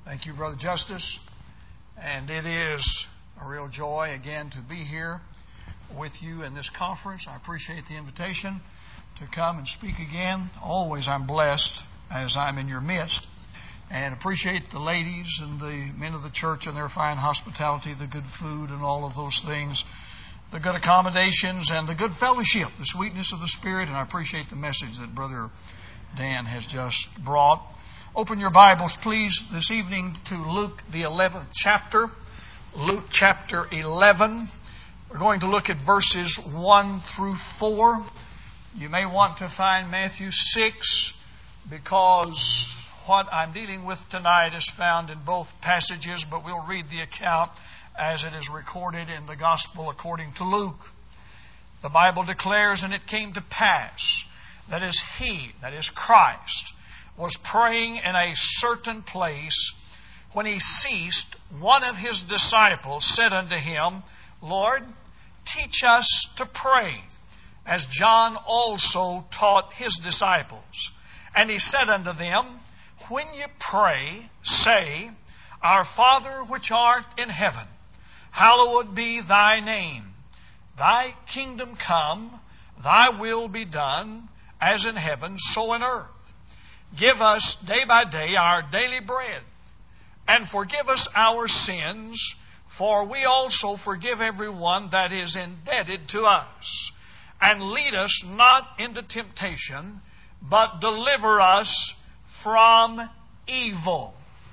Thank you, Brother Justice. And it is a real joy again to be here with you in this conference. I appreciate the invitation to come and speak again. Always I'm blessed as I'm in your midst, and appreciate the ladies and the men of the church and their fine hospitality, the good food and all of those things, the good accommodations and the good fellowship, the sweetness of the Spirit. And I appreciate the message that Brother Dan has just brought. Open your Bibles, please, this evening to Luke, the 11th chapter. Luke chapter 11. We're going to look at verses 1 through 4. You may want to find Matthew 6 because what I'm dealing with tonight is found in both passages, but we'll read the account as it is recorded in the Gospel according to Luke. The Bible declares, "And it came to pass that as He, that is Christ, was praying in a certain place, when He ceased, one of His disciples said unto Him, Lord, teach us to pray, as John also taught his disciples. And He said unto them, When ye pray, say, Our Father which art in heaven, hallowed be Thy name. Thy kingdom come, Thy will be done, as in heaven, so in earth. Give us day by day our daily bread, and forgive us our sins, for we also forgive everyone that is indebted to us. And lead us not into temptation, but deliver us from evil."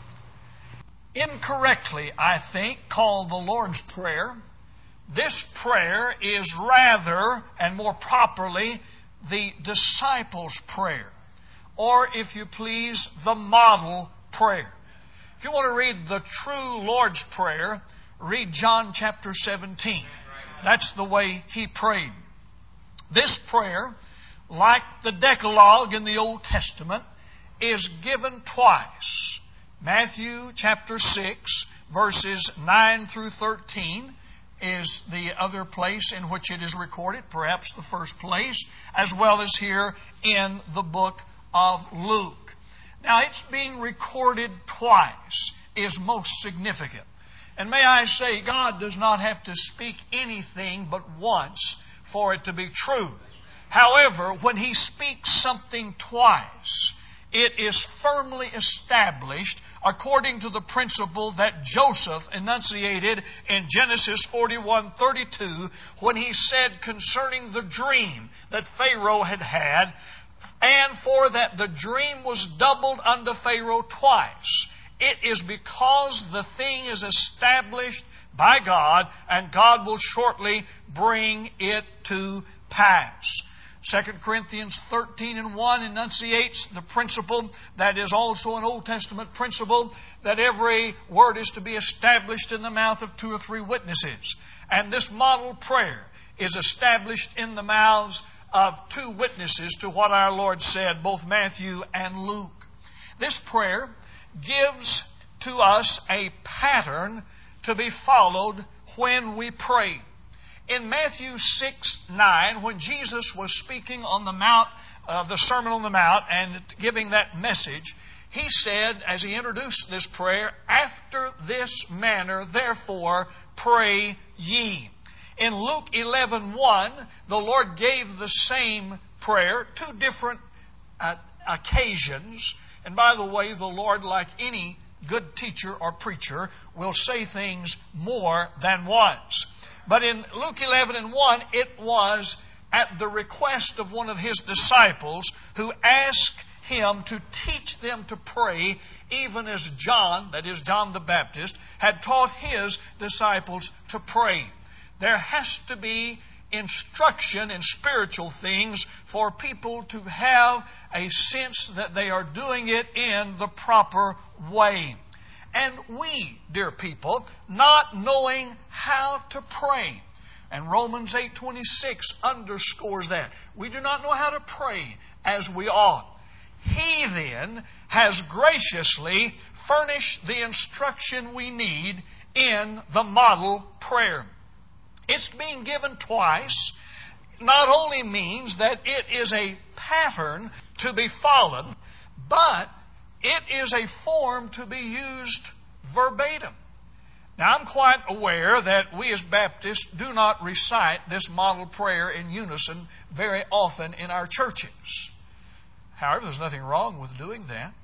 Incorrectly, I think, called the Lord's Prayer, this prayer is rather, and more properly, the disciples' prayer. Or, if you please, the model prayer. If you want to read the true Lord's Prayer, read John chapter 17. That's the way He prayed. This prayer, like the Decalogue in the Old Testament, is given twice. Matthew chapter 6, verses 9 through 13 is the other place in which it is recorded, perhaps the first place, as well as here in the book of Luke. Now, it's being recorded twice is most significant. And may I say, God does not have to speak anything but once for it to be true. However, when He speaks something twice, it is firmly established according to the principle that Joseph enunciated in Genesis 41:32 when he said concerning the dream that Pharaoh had had, and for that the dream was doubled unto Pharaoh twice. It is because the thing is established by God, and God will shortly bring it to pass. 2 Corinthians 13:1 enunciates the principle that is also an Old Testament principle, that every word is to be established in the mouth of 2 or 3 witnesses. And this model prayer is established in the mouths of 2 witnesses to what our Lord said, both Matthew and Luke. This prayer gives to us a pattern to be followed when we pray. In Matthew 6:9, when Jesus was speaking on the Mount, the Sermon on the Mount, and giving that message, He said, as He introduced this prayer, "After this manner, therefore, pray ye." In Luke 11:1, the Lord gave the same prayer, 2 different occasions. And by the way, the Lord, like any good teacher or preacher, will say things more than once. But in Luke 11:1, it was at the request of one of His disciples who asked Him to teach them to pray, even as John, that is John the Baptist, had taught his disciples to pray. There has to be instruction in spiritual things for people to have a sense that they are doing it in the proper way. And we, dear people, not knowing how to pray. And Romans 8:26 underscores that. We do not know how to pray as we ought. He then has graciously furnished the instruction we need in the model prayer. It's being given twice not only means that it is a pattern to be followed, but it is a form to be used verbatim. Now, I'm quite aware that we as Baptists do not recite this model prayer in unison very often in our churches. However, there's nothing wrong with doing that.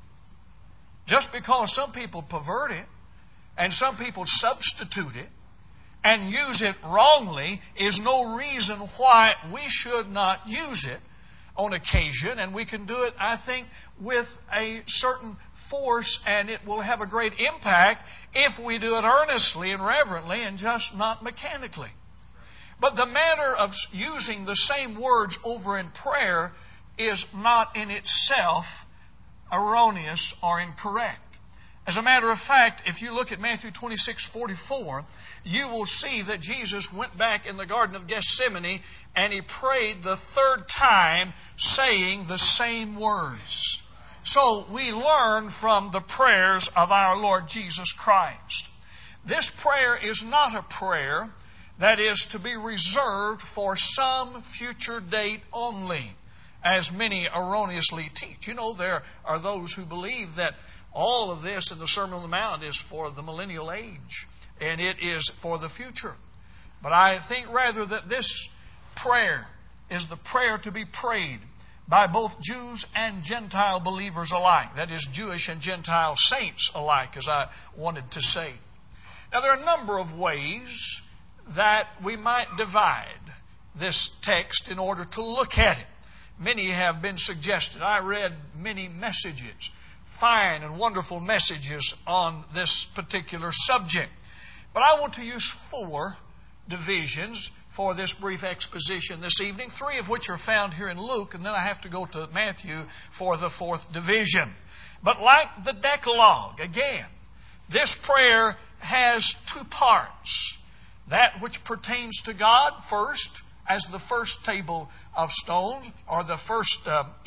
Just because some people pervert it and some people substitute it and use it wrongly is no reason why we should not use it on occasion. And we can do it, I think, with a certain force, and it will have a great impact if we do it earnestly and reverently and just not mechanically. But the matter of using the same words over in prayer is not in itself erroneous or incorrect. As a matter of fact, if you look at Matthew 26:44, you will see that Jesus went back in the Garden of Gethsemane and He prayed the third time saying the same words. So we learn from the prayers of our Lord Jesus Christ. This prayer is not a prayer that is to be reserved for some future date only, as many erroneously teach. You know, there are those who believe that all of this in the Sermon on the Mount is for the millennial age, and it is for the future. But I think rather that this prayer is the prayer to be prayed by both Jews and Gentile believers alike. That is, Jewish and Gentile saints alike, as I wanted to say. Now, there are a number of ways that we might divide this text in order to look at it. Many have been suggested. I read many messages, fine and wonderful messages on this particular subject. But I want to use 4 divisions for this brief exposition this evening, 3 of which are found here in Luke, and then I have to go to Matthew for the 4th division. But like the Decalogue, again, this prayer has 2 parts. That which pertains to God first, as the first table of stones, or the first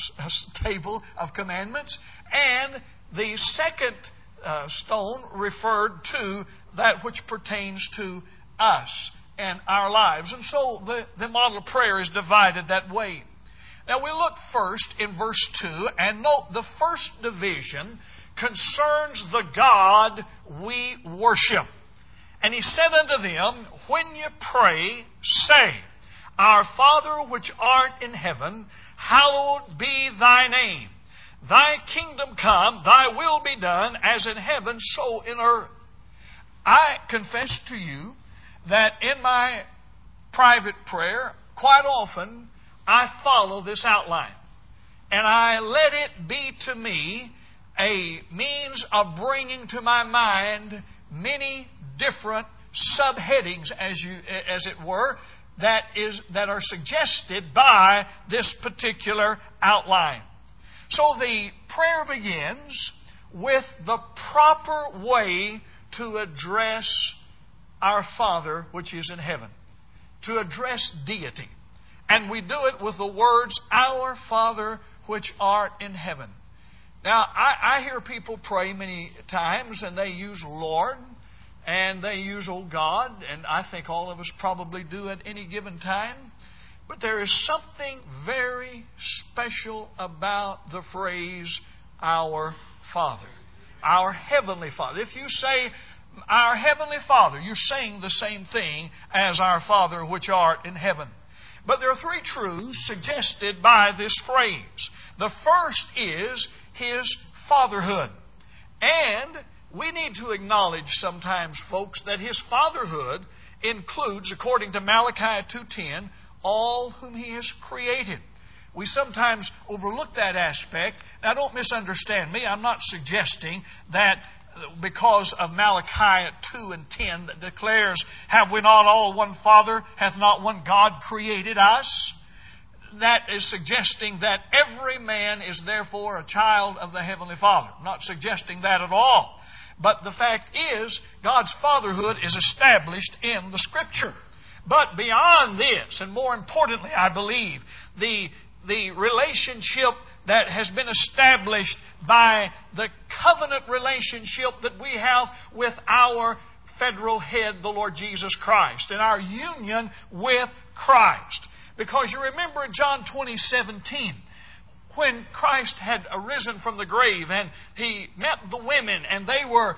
table of commandments, and the second stone referred to that which pertains to us and our lives. And so the model prayer is divided that way. Now we look first in verse 2, and note the first division concerns the God we worship. And He said unto them, when you pray, say, Our Father which art in heaven, hallowed be thy name. Thy kingdom come, thy will be done, as in heaven, so in earth. I confess to you that in my private prayer, quite often, I follow this outline. And I let it be to me a means of bringing to my mind many different subheadings, as it were, that are suggested by this particular outline. So the prayer begins with the proper way to address our Father which is in heaven, to address deity. And we do it with the words, Our Father which art in heaven. Now, I hear people pray many times, and they use Lord, and they use, Oh God, and I think all of us probably do at any given time. But there is something very special about the phrase, Our Father, our Heavenly Father. If you say, Our Heavenly Father, you're saying the same thing as Our Father which art in heaven. But there are 3 truths suggested by this phrase. The first is His fatherhood. And we need to acknowledge sometimes, folks, that His fatherhood includes, according to Malachi 2:10, all whom He has created. We sometimes overlook that aspect. Now, don't misunderstand me. I'm not suggesting that because of Malachi 2:10 that declares, Have we not all one Father? Hath not one God created us? That is suggesting that every man is therefore a child of the Heavenly Father. I'm not suggesting that at all. But the fact is, God's fatherhood is established in the Scripture. But beyond this, and more importantly, I believe, the relationship that has been established by the covenant relationship that we have with our federal head, the Lord Jesus Christ, and our union with Christ. Because you remember in John 20:17, when Christ had arisen from the grave and He met the women and they were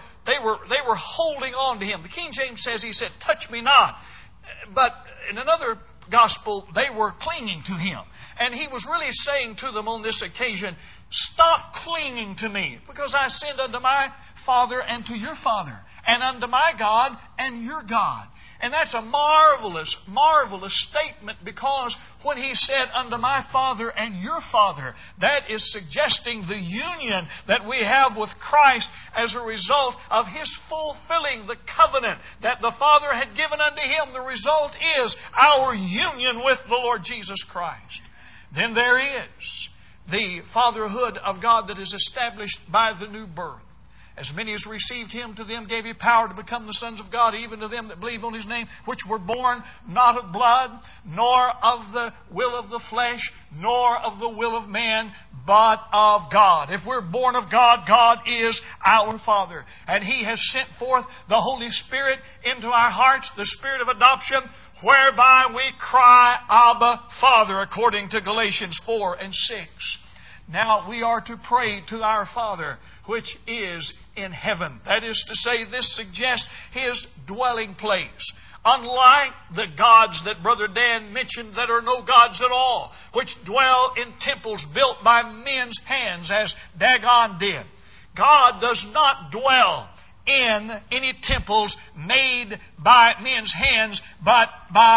holding on to Him. The King James says, He said, touch me not. But in another gospel, they were clinging to Him. And He was really saying to them on this occasion, stop clinging to me, because I ascend unto my Father and to your Father, and unto my God and your God. And that's a marvelous, marvelous statement, because when He said, unto my Father and your Father, that is suggesting the union that we have with Christ as a result of His fulfilling the covenant that the Father had given unto Him. The result is our union with the Lord Jesus Christ. Then there is the fatherhood of God that is established by the new birth. As many as received Him, to them gave He power to become the sons of God, even to them that believe on His name, which were born not of blood, nor of the will of the flesh, nor of the will of man, but of God. If we're born of God, God is our Father. And He has sent forth the Holy Spirit into our hearts, the Spirit of adoption, whereby we cry, Abba, Father, according to Galatians 4 and 6. Now we are to pray to our Father, which is in heaven. That is to say, this suggests His dwelling place. Unlike the gods that Brother Dan mentioned that are no gods at all, which dwell in temples built by men's hands, as Dagon did. God does not dwell in any temples made by men's hands, but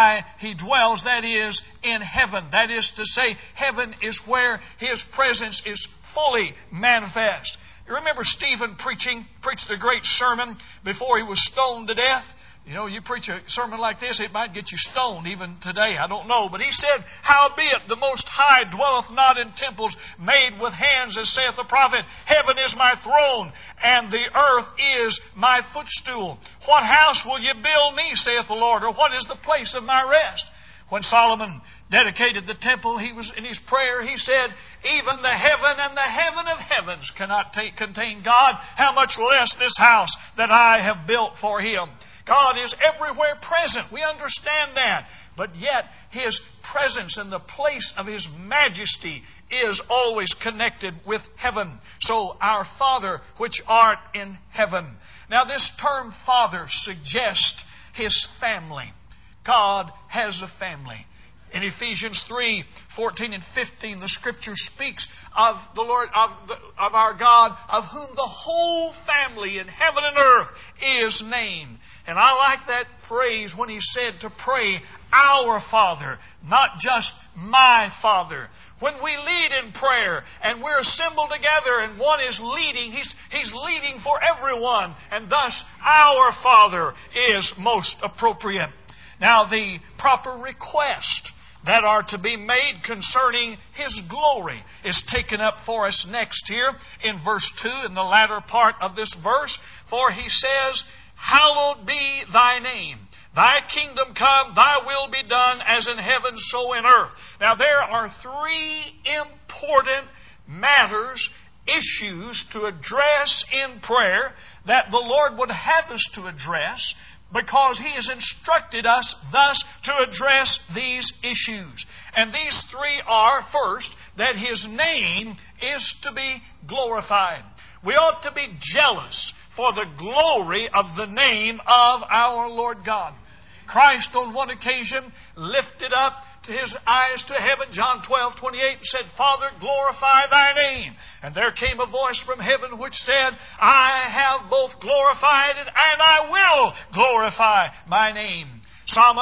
He dwells, that is, in heaven. That is to say, heaven is where His presence is fully manifest. You remember Stephen preached a great sermon before he was stoned to death? You know, you preach a sermon like this, it might get you stoned even today. I don't know. But he said, howbeit the Most High dwelleth not in temples made with hands, as saith the prophet. Heaven is my throne, and the earth is my footstool. What house will ye build me, saith the Lord, or what is the place of my rest? When Solomon dedicated the temple, he was in his prayer, he said, even the heaven and the heaven of heavens cannot contain God. How much less this house that I have built for Him? God is everywhere present. We understand that. But yet, His presence and the place of His majesty is always connected with heaven. So, our Father which art in heaven. Now, this term Father suggests His family. God has a family. In Ephesians 3:14 and 15, the Scripture speaks of the Lord, of our God, of whom the whole family in heaven and earth is named. And I like that phrase when He said to pray, our Father, not just my Father. When we lead in prayer and we're assembled together and one is leading, He's leading for everyone. And thus, our Father is most appropriate. Now, the proper request that are to be made concerning His glory is taken up for us next here in verse 2, in the latter part of this verse. For He says, hallowed be Thy name. Thy kingdom come, Thy will be done, as in heaven, so in earth. Now, there are three important matters, issues to address in prayer that the Lord would have us to address, because He has instructed us thus to address these issues. And these three are, first, that His name is to be glorified. We ought to be jealous for the glory of the name of our Lord God. Christ on one occasion lifted up His eyes to heaven, John 12:28, and said, Father, glorify Thy name. And there came a voice from heaven which said, I have both glorified it, and I will glorify My name. Psalm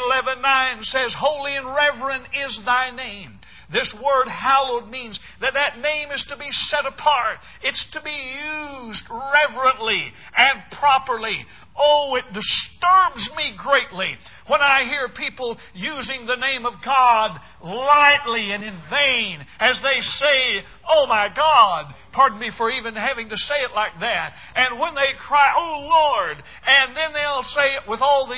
111:9 says, Holy and reverend is Thy name. This word hallowed means that name is to be set apart. It's to be used reverently and properly. Oh, it disturbs me greatly when I hear people using the name of God lightly and in vain, as they say, oh my God, pardon me for even having to say it like that. And when they cry, oh Lord, and then they'll say it with all the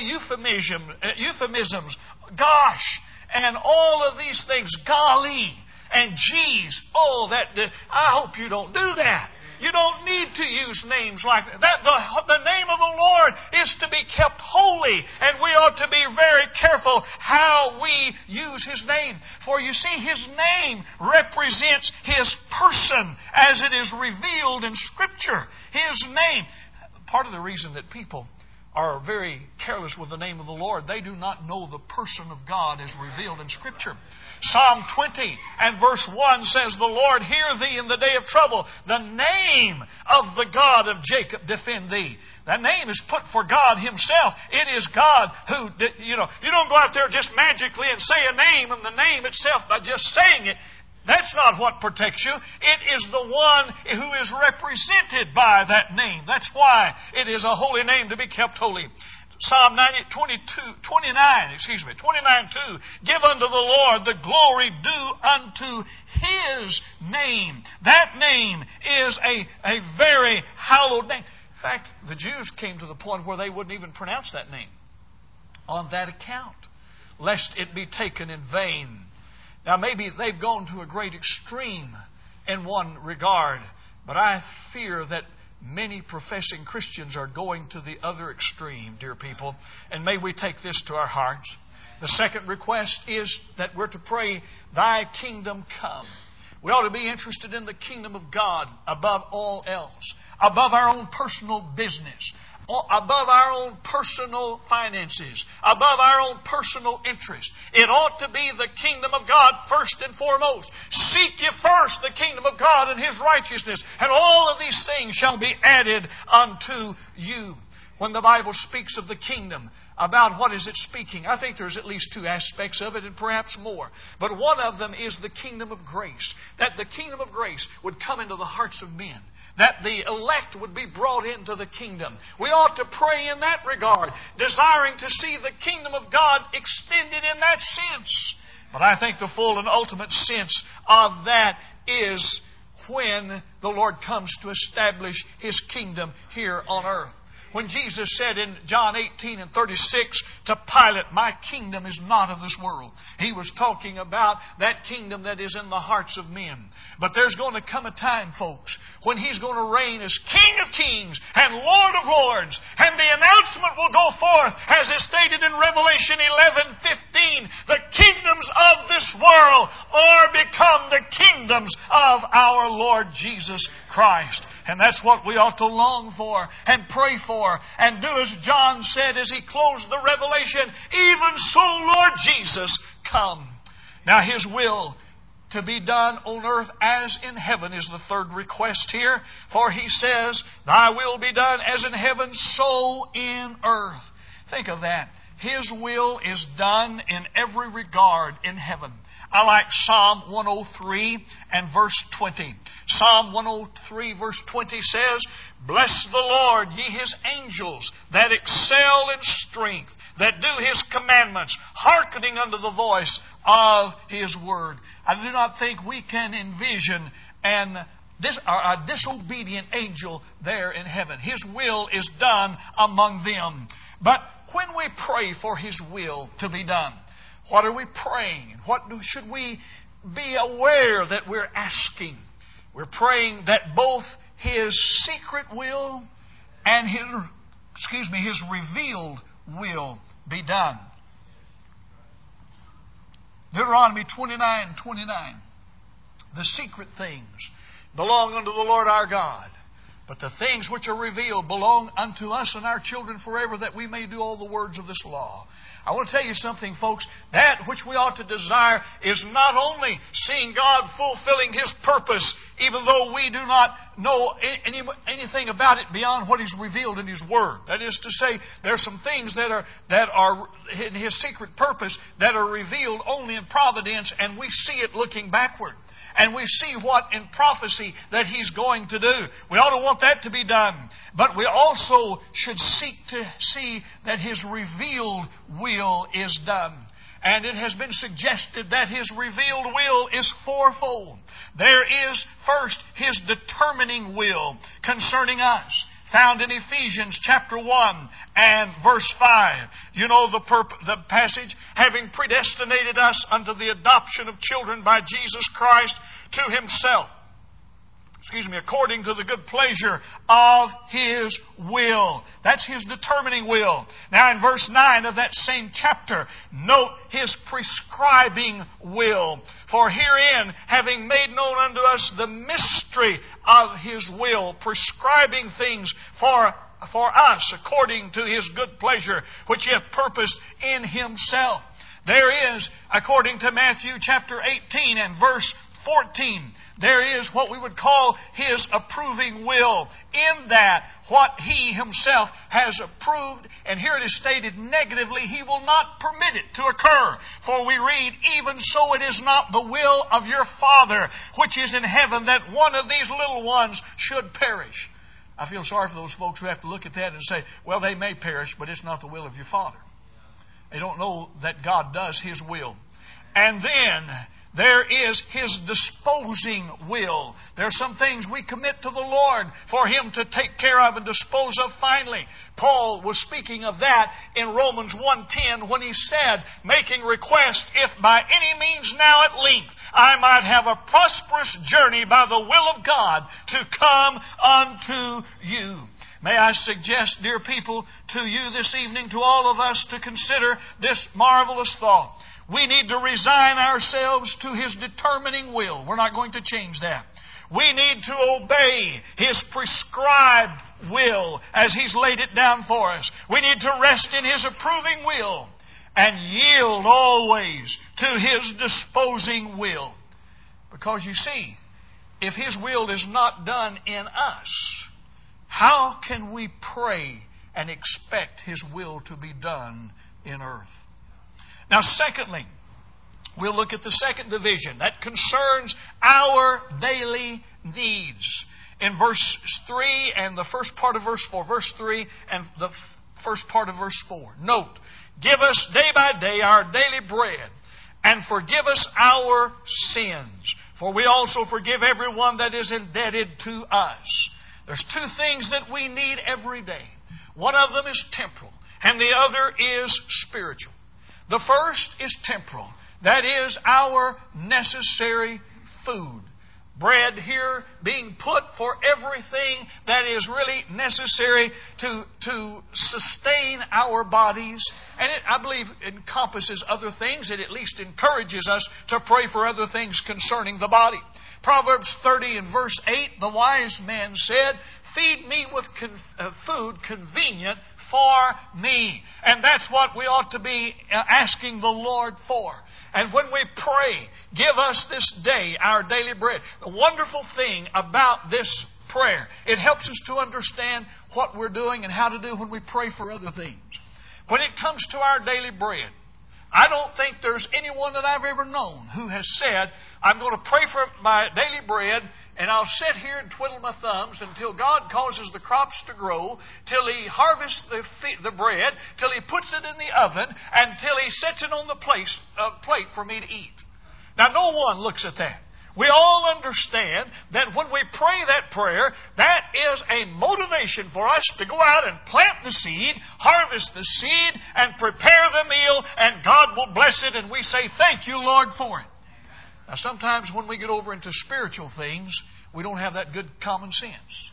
euphemisms, gosh, and all of these things, golly, and geez, I hope you don't do that. You don't need to use names like that. The name of the Lord is to be kept holy, and we ought to be very careful how we use His name. For you see, His name represents His person as it is revealed in Scripture. His name. Part of the reason that people are very careless with the name of the Lord, they do not know the person of God as revealed in Scripture. Psalm 20 and verse 1 says, "The Lord hear thee in the day of trouble. The name of the God of Jacob defend thee." That name is put for God Himself. It is God who, you don't go out there just magically and say a name and the name itself by just saying it. That's not what protects you. It is the one who is represented by that name. That's why it is a holy name to be kept holy. Psalm 29:2. "Give unto the Lord the glory due unto His name." That name is a very hallowed name. In fact, the Jews came to the point where they wouldn't even pronounce that name on that account, lest it be taken in vain. Now, maybe they've gone to a great extreme in one regard, but I fear that many professing Christians are going to the other extreme, dear people, and may we take this to our hearts. The second request is that we're to pray, "Thy kingdom come." We ought to be interested in the kingdom of God above all else, above our own personal business, above our own personal finances, above our own personal interest. It ought to be the kingdom of God first and foremost. "Seek ye first the kingdom of God and His righteousness, and all of these things shall be added unto you." When the Bible speaks of the kingdom, about what is it speaking? I think there's at least two aspects of it, and perhaps more. But one of them is the kingdom of grace. That the kingdom of grace would come into the hearts of men. That the elect would be brought into the kingdom. We ought to pray in that regard, desiring to see the kingdom of God extended in that sense. But I think the full and ultimate sense of that is when the Lord comes to establish His kingdom here on earth. When Jesus said in John 18:36 to Pilate, "My kingdom is not of this world," He was talking about that kingdom that is in the hearts of men. But there's going to come a time, folks, when He's going to reign as King of kings and Lord of lords. And the announcement will go forth, as is stated in Revelation 11:15, "The kingdoms of this world are become the kingdoms of our Lord Jesus Christ." And that's what we ought to long for and pray for and do as John said as he closed the revelation, "Even so, Lord Jesus, come." Now His will to be done on earth as in heaven is the third request here. For He says, "Thy will be done as in heaven, so in earth." Think of that. His will is done in every regard in heaven. I like Psalm 103 and verse 20. Psalm 103 verse 20 says, "Bless the Lord, ye His angels, that excel in strength, that do His commandments, hearkening unto the voice of His word." I do not think we can envision a disobedient angel there in heaven. His will is done among them. But when we pray for His will to be done, what are we praying? What should we be aware that we're asking? We're praying that both His secret will and His revealed will be done. Deuteronomy 29:29. "The secret things belong unto the Lord our God, but the things which are revealed belong unto us and our children forever, that we may do all the words of this law." I want to tell you something, folks. That which we ought to desire is not only seeing God fulfilling His purpose, even though we do not know anything about it beyond what He's revealed in His Word. That is to say, there are some things that are in His secret purpose that are revealed only in providence, and we see it looking backward. And we see what in prophecy that He's going to do. We ought to want that to be done. But we also should seek to see that His revealed will is done. And it has been suggested that His revealed will is fourfold. There is first His determining will concerning us, found in Ephesians chapter 1 and verse 5. You know the passage, "Having predestinated us unto the adoption of children by Jesus Christ to Himself." according to the good pleasure of His will. That's His determining will. Now in verse 9 of that same chapter, note His prescribing will. For herein, having made known unto us the mystery of His will, prescribing things for us according to His good pleasure, which He hath purposed in Himself. There is, according to Matthew chapter 18 and verse 14, there is what we would call His approving will. In that, what He Himself has approved, and here it is stated negatively, He will not permit it to occur. For we read, even so it is not the will of your Father which is in heaven that one of these little ones should perish. I feel sorry for those folks who have to look at that and say, well, they may perish, but it's not the will of your Father. They don't know that God does His will. And then there is His disposing will. There are some things we commit to the Lord for Him to take care of and dispose of finally. Paul was speaking of that in Romans 1:10 when he said, making request, if by any means now at length I might have a prosperous journey by the will of God to come unto you. May I suggest, dear people, to you this evening, to all of us, to consider this marvelous thought. We need to resign ourselves to His determining will. We're not going to change that. We need to obey His prescribed will as He's laid it down for us. We need to rest in His approving will and yield always to His disposing will. Because you see, if His will is not done in us, how can we pray and expect His will to be done in earth? Now, secondly, we'll look at the second division that concerns our daily needs. In verse 3 and the first part of verse 4, verse 3 and the first part of verse 4. Note, give us day by day our daily bread, and forgive us our sins, for we also forgive everyone that is indebted to us. There's two things that we need every day. One of them is temporal, and the other is spiritual. The first is temporal. That is our necessary food. Bread here being put for everything that is really necessary to sustain our bodies. And it, I believe, encompasses other things. It at least encourages us to pray for other things concerning the body. Proverbs 30 and verse 8, the wise man said, feed me with food convenient for me. And that's what we ought to be asking the Lord for. And when we pray, give us this day our daily bread. The wonderful thing about this prayer, it helps us to understand what we're doing and how to do when we pray for other things. When it comes to our daily bread, I don't think there's anyone that I've ever known who has said, I'm going to pray for my daily bread and I'll sit here and twiddle my thumbs until God causes the crops to grow, till He harvests the bread, till He puts it in the oven, and till He sets it on the plate for me to eat. Now, no one looks at that. We all understand that when we pray that prayer, that is a motivation for us to go out and plant the seed, harvest the seed, and prepare the meal, and God will bless it, and we say, thank you, Lord, for it. Now, sometimes when we get over into spiritual things, we don't have that good common sense.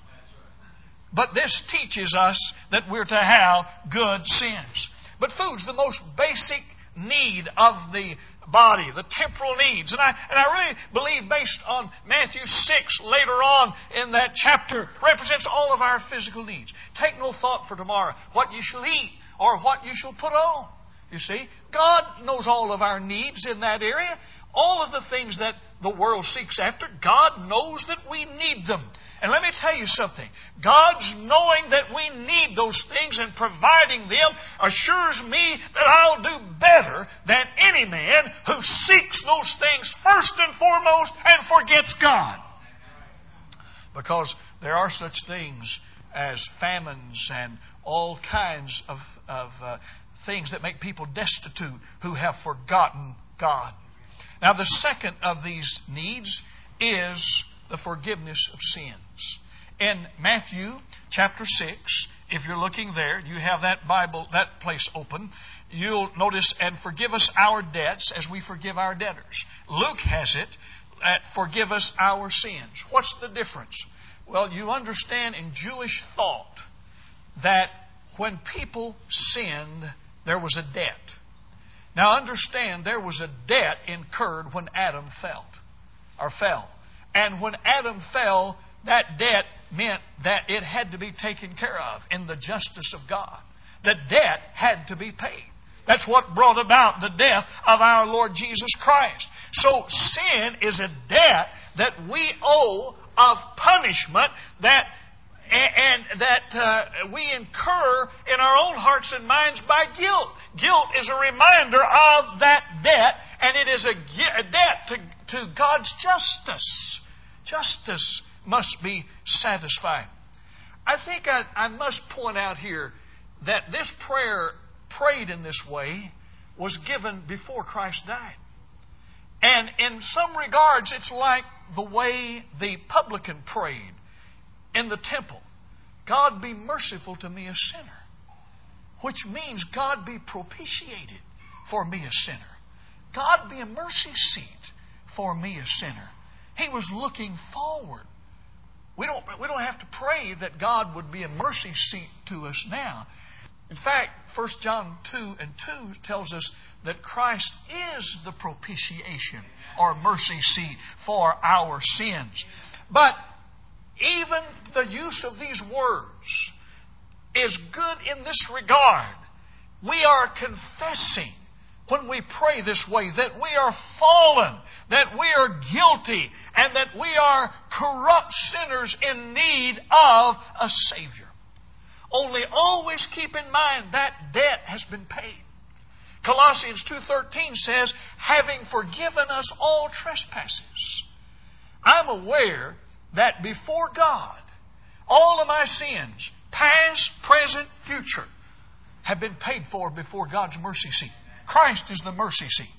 But this teaches us that we're to have good sense. But food's the most basic need of the body, the temporal needs. And I really believe, based on Matthew 6 later on in that chapter, represents all of our physical needs. Take no thought for tomorrow, what you shall eat or what you shall put on. You see, God knows all of our needs in that area. All of the things that the world seeks after, God knows that we need them. And let me tell you something. God's knowing that we need those things and providing them assures me that I'll do better than any man who seeks those things first and foremost and forgets God. Because there are such things as famines and all kinds of things that make people destitute who have forgotten God. Now, the second of these needs is the forgiveness of sins. In Matthew chapter 6, if you're looking there, you have that Bible, that place open, you'll notice, and forgive us our debts as we forgive our debtors. Luke has it forgive us our sins. What's the difference? Well, you understand in Jewish thought that when people sinned, there was a debt. Now understand, there was a debt incurred when Adam fell. And when Adam fell, that debt meant that it had to be taken care of in the justice of God. The debt had to be paid. That's what brought about the death of our Lord Jesus Christ. So sin is a debt that we owe of punishment that we incur in our own hearts and minds by guilt. Guilt is a reminder of that debt, and it is a debt to God's justice. Justice must be satisfied. I think I must point out here that this prayer prayed in this way was given before Christ died. And in some regards, it's like the way the publican prayed in the temple. God, be merciful to me, a sinner. Which means, God, be propitiated for me, a sinner. God, be a mercy seat for me, a sinner. He was looking forward. We don't have to pray that God would be a mercy seat to us now. In fact, 1 John 2:2 tells us that Christ is the propitiation or mercy seat for our sins. But even the use of these words is good in this regard. We are confessing when we pray this way that we are fallen, that we are guilty, and that we are corrupt sinners in need of a Savior. Only always keep in mind that debt has been paid. Colossians 2:13 says, having forgiven us all trespasses. I'm aware that before God, all of my sins, past, present, future, have been paid for before God's mercy seat. Christ is the mercy seat.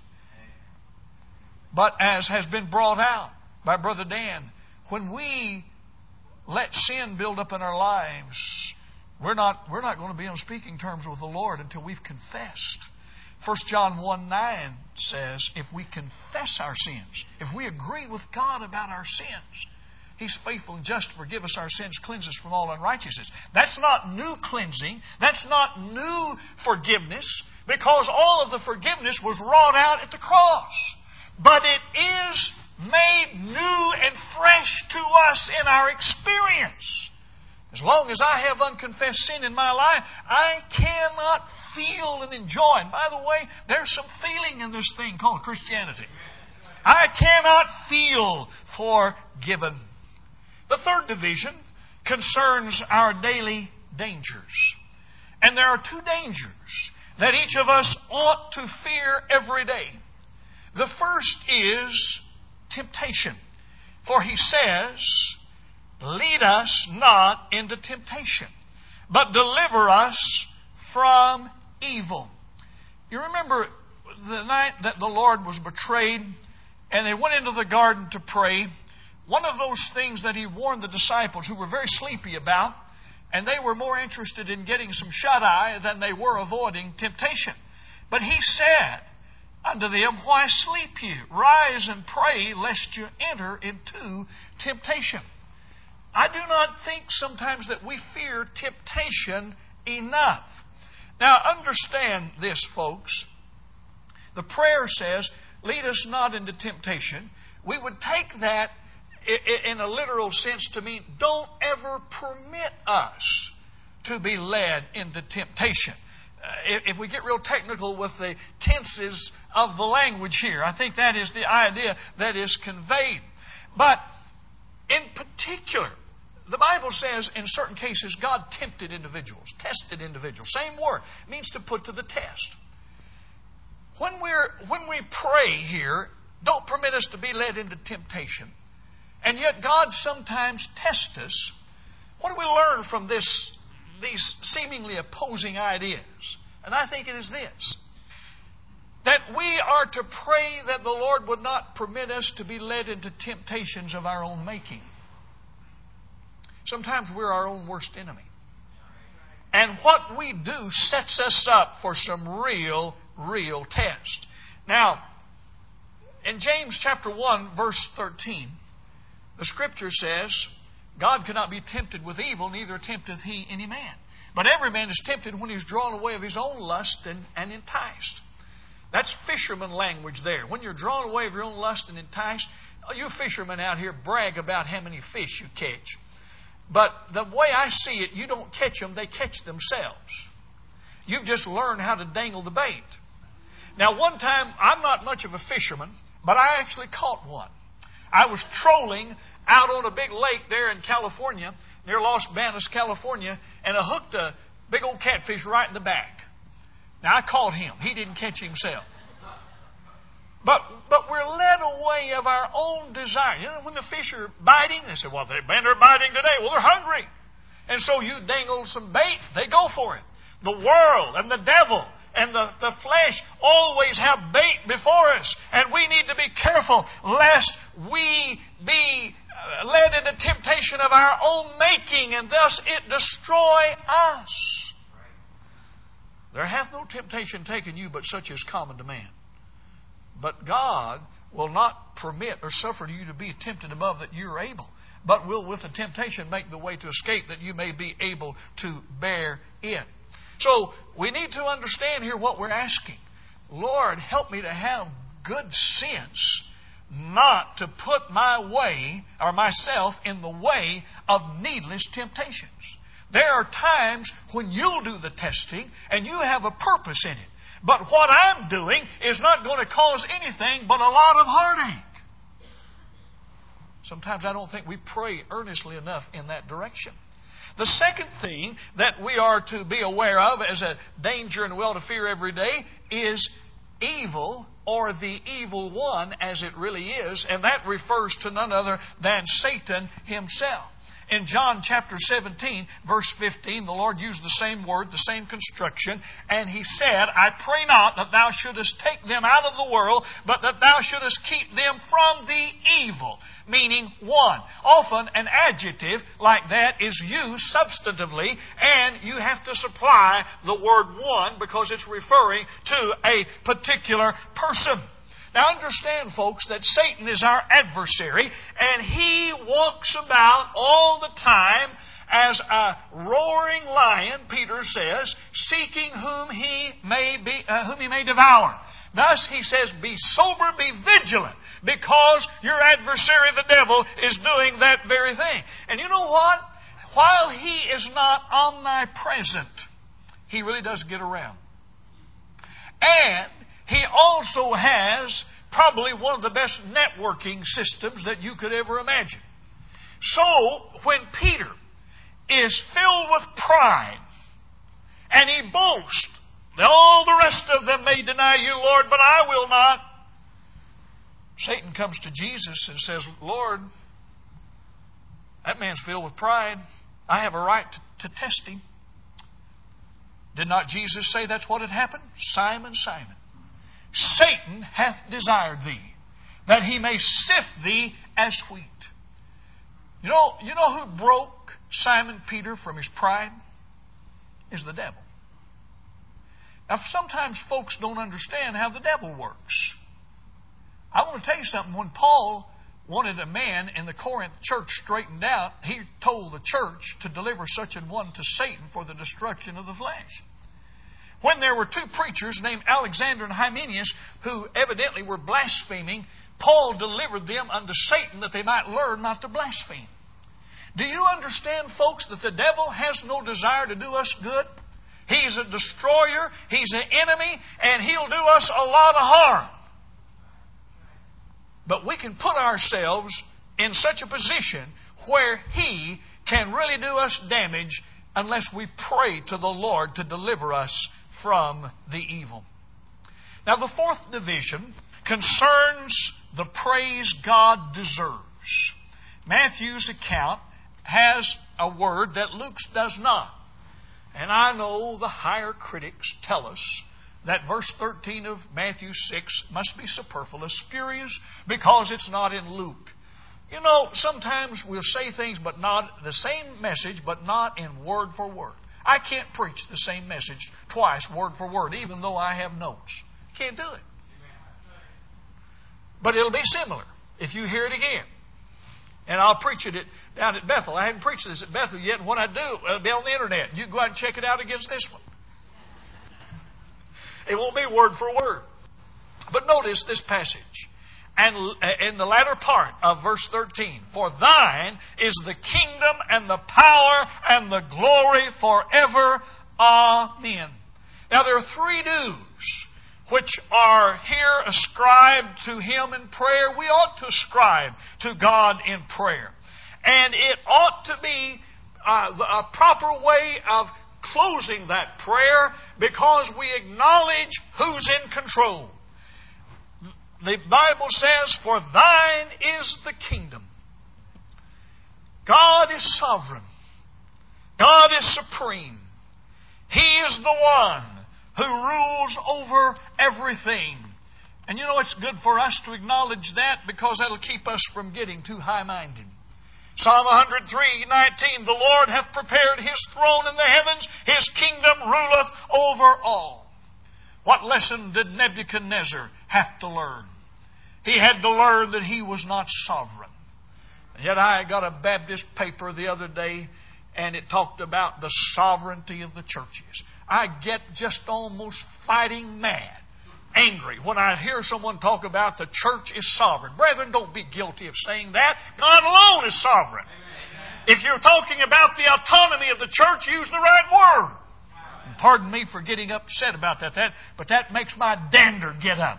But as has been brought out by Brother Dan, when we let sin build up in our lives, we're not going to be on speaking terms with the Lord until we've confessed. 1 John 1:9 says, if we confess our sins, if we agree with God about our sins, He's faithful and just to forgive us our sins, cleanse us from all unrighteousness. That's not new cleansing. That's not new forgiveness, because all of the forgiveness was wrought out at the cross. But it is made new and fresh to us in our experience. As long as I have unconfessed sin in my life, I cannot feel and enjoy. And by the way, there's some feeling in this thing called Christianity. I cannot feel forgiven. The third division concerns our daily dangers. And there are two dangers that each of us ought to fear every day. The first is temptation. For He says, lead us not into temptation, but deliver us from evil. You remember the night that the Lord was betrayed and they went into the garden to pray. One of those things that He warned the disciples, who were very sleepy about, and they were more interested in getting some shut-eye than they were avoiding temptation. But He said unto them, why sleep ye? Rise and pray, lest you enter into temptation. I do not think sometimes that we fear temptation enough. Now understand this, folks. The prayer says, lead us not into temptation. We would take that in a literal sense to mean, don't ever permit us to be led into temptation. If we get real technical with the tenses of the language here, I think that is the idea that is conveyed. But in particular, the Bible says in certain cases God tempted individuals, tested individuals. Same word. It means to put to the test. When we pray here, don't permit us to be led into temptation. And yet God sometimes tests us. What do we learn from these seemingly opposing ideas? And I think it is this: that we are to pray that the Lord would not permit us to be led into temptations of our own making. Sometimes we're our own worst enemy. And what we do sets us up for some real test. Now, In James chapter 1, verse 13, the Scripture says, God cannot be tempted with evil, neither tempteth He any man. But every man is tempted when he's drawn away of his own lust and enticed. That's fisherman language there. When you're drawn away of your own lust and enticed, you fishermen out here brag about how many fish you catch. But the way I see it, you don't catch them, they catch themselves. You've just learned how to dangle the bait. Now, one time, I'm not much of a fisherman, but I actually caught one. I was trolling out on a big lake there in California, near Los Banos, California, and I hooked a big old catfish right in the back. Now, I caught him. He didn't catch himself. But we're led away of our own desire. You know, when the fish are biting, they say, well, they're biting today. Well, they're hungry. And so you dangle some bait, they go for it. The world and the devil and the flesh always have bait before us. And we need to be careful lest we be led into temptation of our own making and thus it destroy us. There hath no temptation taken you but such as common to man. But God will not permit or suffer you to be tempted above that you are able, but will with the temptation make the way to escape that you may be able to bear it. So we need to understand here what we're asking. Lord, help me to have good sense not to put my way or myself in the way of needless temptations. There are times when you'll do the testing and you have a purpose in it. But what I'm doing is not going to cause anything but a lot of heartache. Sometimes I don't think we pray earnestly enough in that direction. The second thing that we are to be aware of as a danger and well to fear every day is evil, or the evil one as it really is, and that refers to none other than Satan himself. In John chapter 17, verse 15, the Lord used the same word, the same construction, and He said, I pray not that thou shouldest take them out of the world, but that thou shouldest keep them from the evil. Meaning one. Often an adjective like that is used substantively, and you have to supply the word one because it's referring to a particular person. Now understand, folks, that Satan is our adversary, and he walks about all the time as a roaring lion, Peter says, seeking whom he may devour. Thus, he says, be sober, be vigilant, because your adversary, the devil, is doing that very thing. And you know what? While he is not omnipresent, he really does get around. And he also has probably one of the best networking systems that you could ever imagine. So, when Peter is filled with pride and he boasts, all the rest of them may deny you, Lord, but I will not. Satan comes to Jesus and says, Lord, that man's filled with pride. I have a right to test him. Did not Jesus say that's what had happened? Simon, Simon, Satan hath desired thee, that he may sift thee as wheat. You know who broke Simon Peter from his pride? Is the devil. Now, sometimes folks don't understand how the devil works. I want to tell you something. When Paul wanted a man in the Corinth church straightened out, he told the church to deliver such an one to Satan for the destruction of the flesh. When there were two preachers named Alexander and Hymenaeus who evidently were blaspheming, Paul delivered them unto Satan that they might learn not to blaspheme. Do you understand, folks, that the devil has no desire to do us good? He's a destroyer, he's an enemy, and he'll do us a lot of harm. But we can put ourselves in such a position where he can really do us damage unless we pray to the Lord to deliver us from the evil. Now, the fourth division concerns the praise God deserves. Matthew's account has a word that Luke's does not. And I know the higher critics tell us that verse 13 of Matthew 6 must be superfluous, spurious, because it's not in Luke. You know, sometimes we'll say things but not the same message, but not in word for word. I can't preach the same message twice, word for word, even though I have notes. Can't do it. But it'll be similar if you hear it again. And I'll preach it down at Bethel. I haven't preached this at Bethel yet. And when I do, it'll be on the internet. You can go out and check it out against this one. It won't be word for word. But notice this passage. And in the latter part of verse 13, for thine is the kingdom and the power and the glory forever. Amen. Now there are three dues which are here ascribed to Him in prayer. We ought to ascribe to God in prayer. And it ought to be a proper way of closing that prayer because we acknowledge who's in control. The Bible says, for thine is the kingdom. God is sovereign. God is supreme. He is the one who rules over everything. And you know, it's good for us to acknowledge that because that'll keep us from getting too high-minded. Psalm 103:19, the Lord hath prepared His throne in the heavens, His kingdom ruleth over all. What lesson did Nebuchadnezzar have to learn? He had to learn that he was not sovereign. And yet I got a Baptist paper the other day, and it talked about the sovereignty of the churches. I get just almost fighting mad, angry, when I hear someone talk about the church is sovereign. Brethren, don't be guilty of saying that. God alone is sovereign. If you're talking about the autonomy of the church, use the right word. And pardon me for getting upset about that, but that makes my dander get up.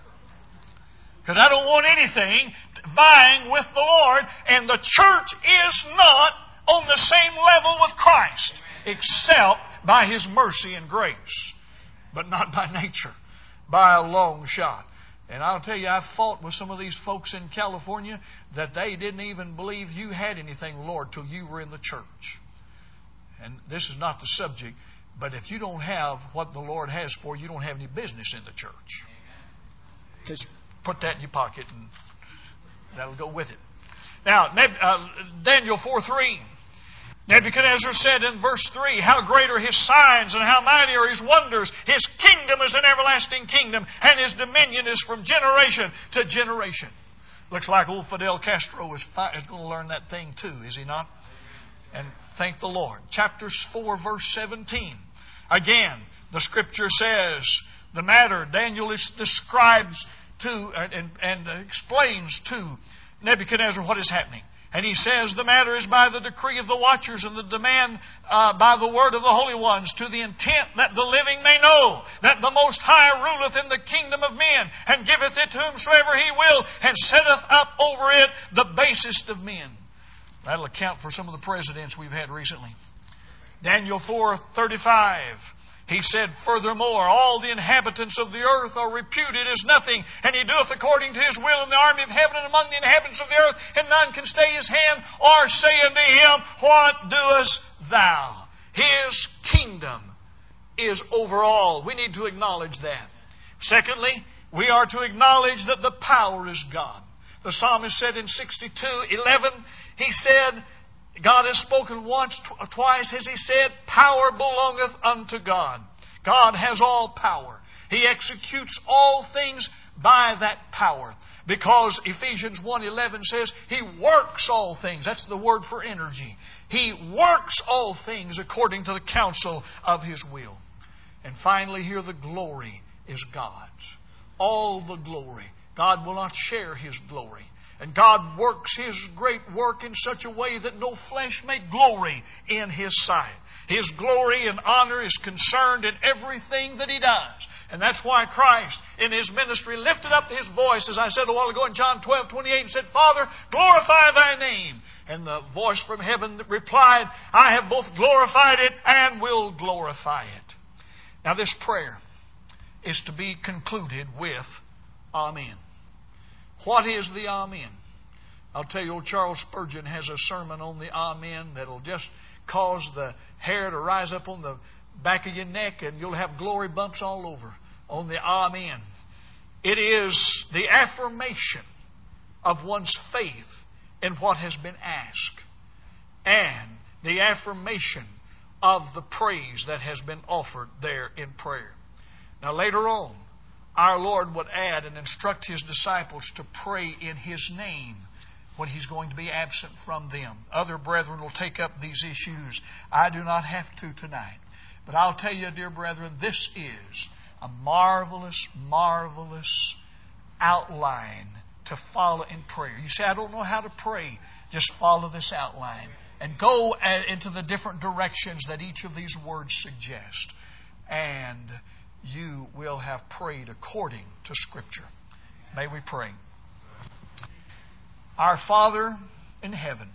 Because I don't want anything vying with the Lord, and the church is not on the same level with Christ, except by His mercy and grace, but not by nature, by a long shot. And I'll tell you, I've fought with some of these folks in California that they didn't even believe you had anything, Lord, till you were in the church. And this is not the subject, but if you don't have what the Lord has for you, you don't have any business in the church. Just put that in your pocket and that'll go with it. Now, Daniel 4:3. Nebuchadnezzar said in verse 3, how great are His signs and how mighty are His wonders. His kingdom is an everlasting kingdom, and His dominion is from generation to generation. Looks like old Fidel Castro is going to learn that thing too, is he not? And thank the Lord. Chapter 4, verse 17. Again, the Scripture says the matter. Daniel describes to and explains to Nebuchadnezzar what is happening. And he says the matter is by the decree of the watchers and the demand by the word of the holy ones, to the intent that the living may know that the Most High ruleth in the kingdom of men, and giveth it to whomsoever He will, and setteth up over it the basest of men. That'll account for some of the presidents we've had recently. Daniel 4:35. He said, furthermore, all the inhabitants of the earth are reputed as nothing, and He doeth according to His will in the army of heaven and among the inhabitants of the earth, and none can stay His hand or say unto Him, what doest thou? His kingdom is over all. We need to acknowledge that. Secondly, we are to acknowledge that the power is God. The psalmist said in 62:11, he said, God has spoken once, twice has He said, power belongeth unto God. God has all power. He executes all things by that power. Because Ephesians 1:11 says, He works all things. That's the word for energy. He works all things according to the counsel of His will. And finally here, the glory is God's. All the glory. God will not share His glory. And God works His great work in such a way that no flesh may glory in His sight. His glory and honor is concerned in everything that He does. And that's why Christ in His ministry lifted up His voice, as I said a while ago in John 12:28, and said, Father, glorify Thy name. And the voice from heaven replied, I have both glorified it and will glorify it. Now this prayer is to be concluded with Amen. What is the Amen? I'll tell you, old Charles Spurgeon has a sermon on the Amen that'll just cause the hair to rise up on the back of your neck, and you'll have glory bumps all over on the Amen. It is the affirmation of one's faith in what has been asked, and the affirmation of the praise that has been offered there in prayer. Now later on, our Lord would add and instruct His disciples to pray in His name when He's going to be absent from them. Other brethren will take up these issues. I do not have to tonight. But I'll tell you, dear brethren, this is a marvelous, marvelous outline to follow in prayer. You say, I don't know how to pray. Just follow this outline and go into the different directions that each of these words suggest. And you will have prayed according to Scripture. May we pray. Our Father in heaven,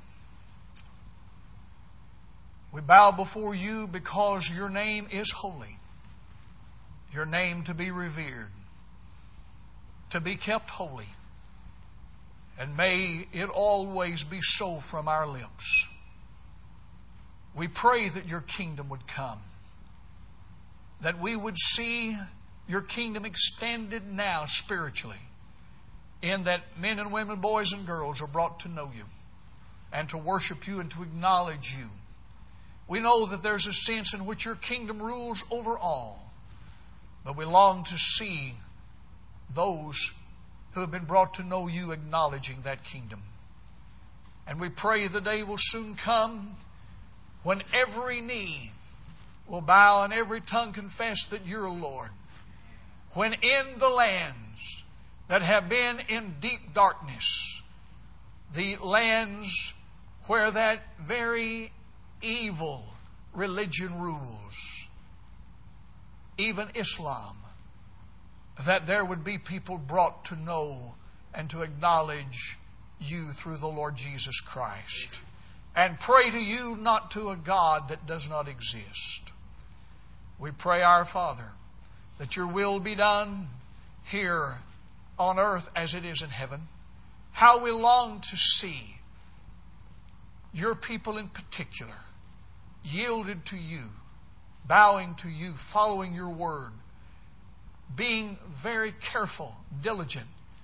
we bow before You because Your name is holy. Your name to be revered, to be kept holy. And may it always be so from our lips. We pray that Your kingdom would come, that we would see Your kingdom extended now spiritually, in that men and women, boys and girls are brought to know You and to worship You and to acknowledge You. We know that there's a sense in which Your kingdom rules over all, but we long to see those who have been brought to know You acknowledging that kingdom. And we pray the day will soon come when every knee will bow and every tongue confess that You're Lord. When in the lands that have been in deep darkness, the lands where that very evil religion rules, even Islam, that there would be people brought to know and to acknowledge You through the Lord Jesus Christ, and pray to You, not to a God that does not exist. We pray, our Father, that Your will be done here on earth as it is in heaven. How we long to see Your people in particular yielded to You, bowing to You, following Your word, being very careful, diligent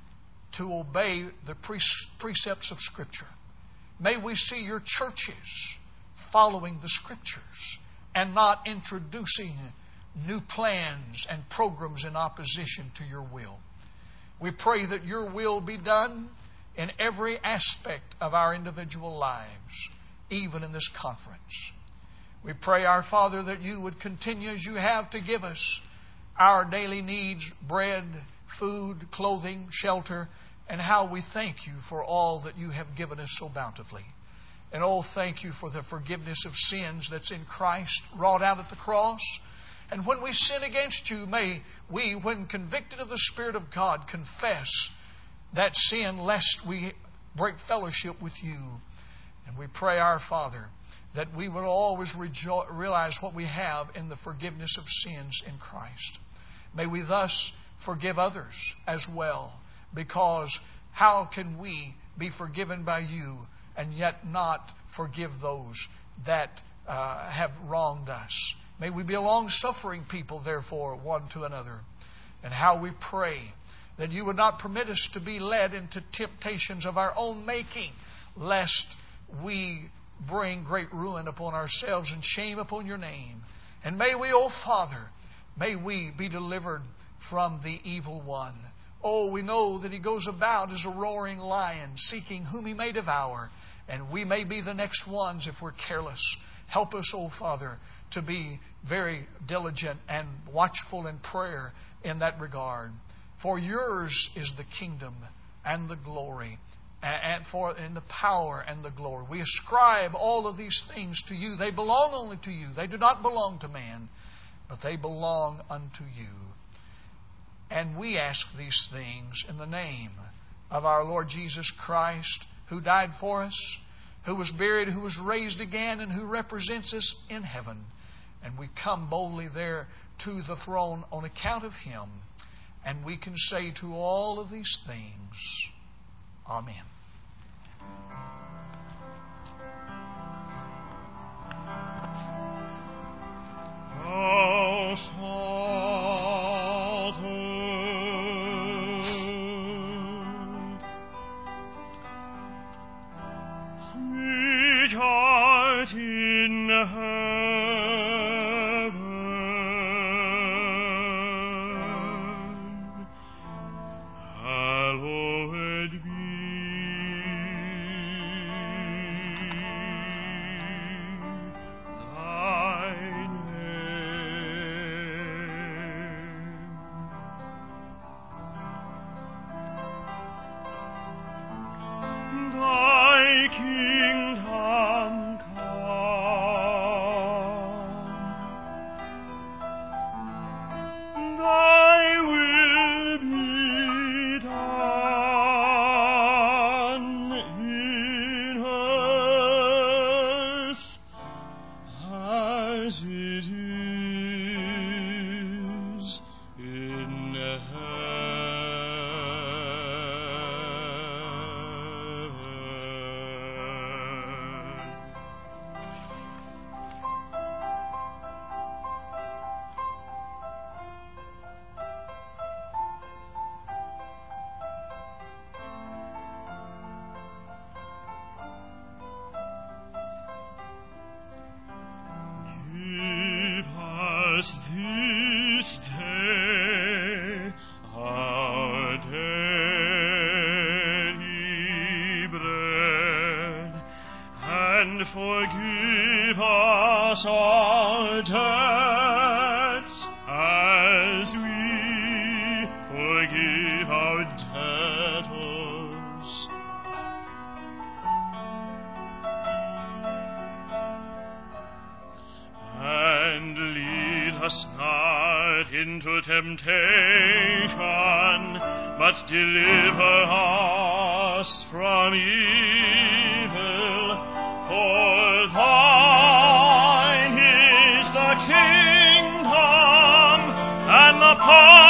to obey the precepts of Scripture. May we see Your churches following the Scriptures and not introducing new plans and programs in opposition to Your will. We pray that Your will be done in every aspect of our individual lives, even in this conference. We pray, our Father, that You would continue as You have to give us our daily needs, bread, food, clothing, shelter, and how we thank You for all that You have given us so bountifully. And oh, thank You for the forgiveness of sins that's in Christ, wrought out at the cross. And when we sin against You, may we, when convicted of the Spirit of God, confess that sin lest we break fellowship with You. And we pray, our Father, that we would always realize what we have in the forgiveness of sins in Christ. May we thus forgive others as well, because how can we be forgiven by You and yet not forgive those that have wronged us? May we be a long-suffering people, therefore, one to another. And how we pray that You would not permit us to be led into temptations of our own making, lest we bring great ruin upon ourselves and shame upon Your name. And may we, O Father, may we be delivered from the evil one. Oh, we know that he goes about as a roaring lion, seeking whom he may devour. And we may be the next ones if we're careless. Help us, O Father, to be very diligent and watchful in prayer in that regard. For Yours is the kingdom and the glory, and the power and the glory. We ascribe all of these things to You. They belong only to You. They do not belong to man, but they belong unto You. And we ask these things in the name of our Lord Jesus Christ, who died for us, who was buried, who was raised again, and who represents us in heaven. And we come boldly there to the throne on account of Him. And we can say to all of these things, Amen. Which art in heaven, us not into temptation, but deliver us from evil. For thine is the kingdom, and the power,